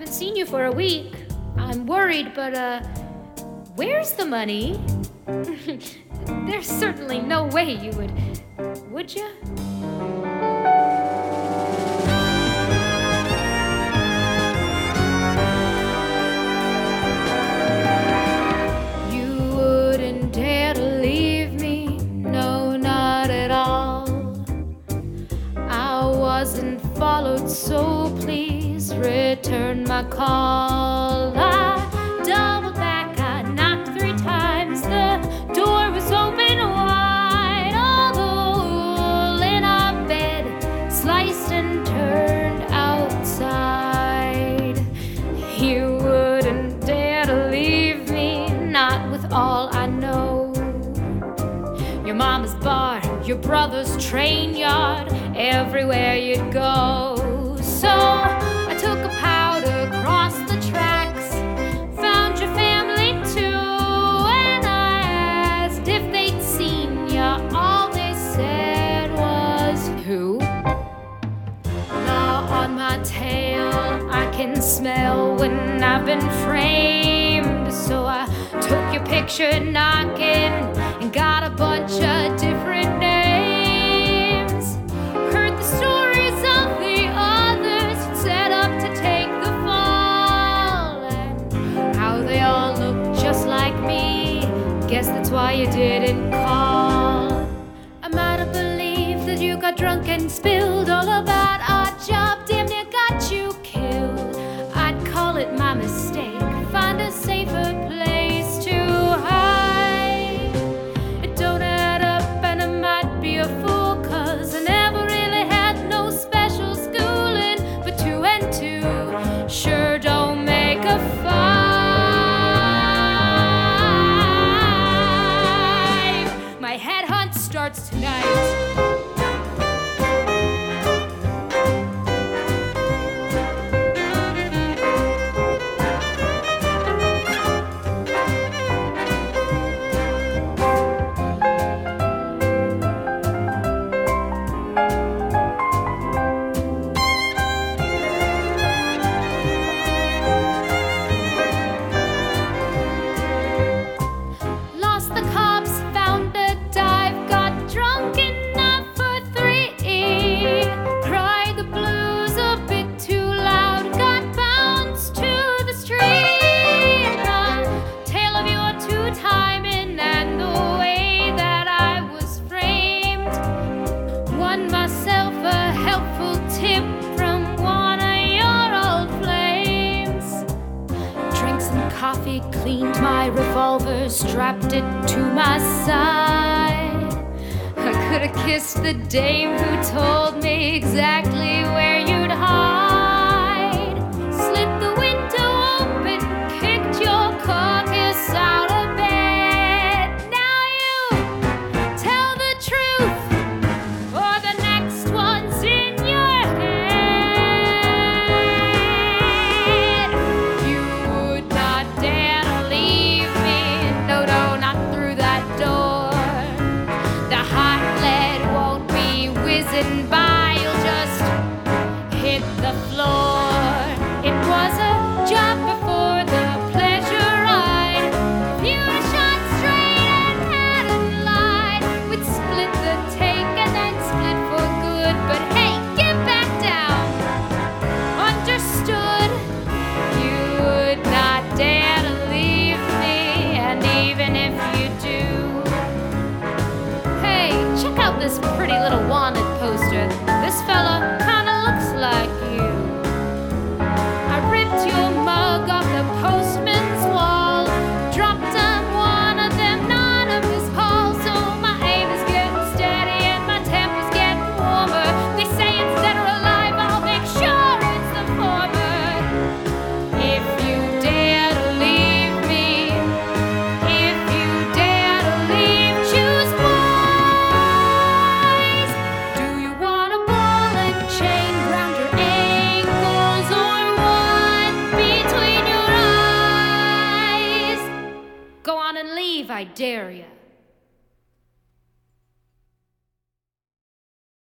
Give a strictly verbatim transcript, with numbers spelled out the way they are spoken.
haven't seen you for a week. I'm worried, but, uh, where's the money? There's certainly no way you would, would you? You wouldn't dare to leave me, no, not at all. I wasn't followed, so please return my call. I doubled back, I knocked three times, the door was open wide. All the wool in our bed sliced and turned outside. You wouldn't dare to leave me, not with all I know. Your mama's bar, your brother's train yard, everywhere you'd go. So I took a powder across the tracks, found your family too, and I asked if they'd seen ya. All they said was, who? Now on my tail I can smell when I've been framed. So I took your picture knocking and got a bunch of different names. Heard the stories of the others set up to take the fall, and how they all look just like me. Guess that's why you didn't call. I'm out of belief that you got drunk and spilled all about our job, damn near got you killed. I'd call it my mistake, find a safer place to hide. It don't add up and I might be a fool, cause I never really had no special schooling, but two and two sure don't make a five. My headhunt starts tonight. Myself a helpful tip from one of your old flames. Drank some coffee, cleaned my revolver, strapped it to my side. I could have kissed the dame who told me exactly where you'd hide. Slit the window open, kicked your carcass out of bed. Now you tell the truth, by, you'll just hit the floor. It was a job before the pleasure ride. If you had shot straight and hadn't lied, we'd split the take and then split for good. But hey, get back down. Understood? You would not dare to leave me, and even if you do, hey, check out this pretty little wanted poster. This fella kinda looks like you. I ripped your mug off the postman's wall, dropped on one of them anonymous calls. So my aim is getting steady and my temper's getting warmer. They say it's dead or alive, I'll make sure it's the former. If you dare to leave me, if you dare to leave, choose wise. Do you want a ball and chain round your ankles, or one between your eyes? Go on and leave, I dare ya.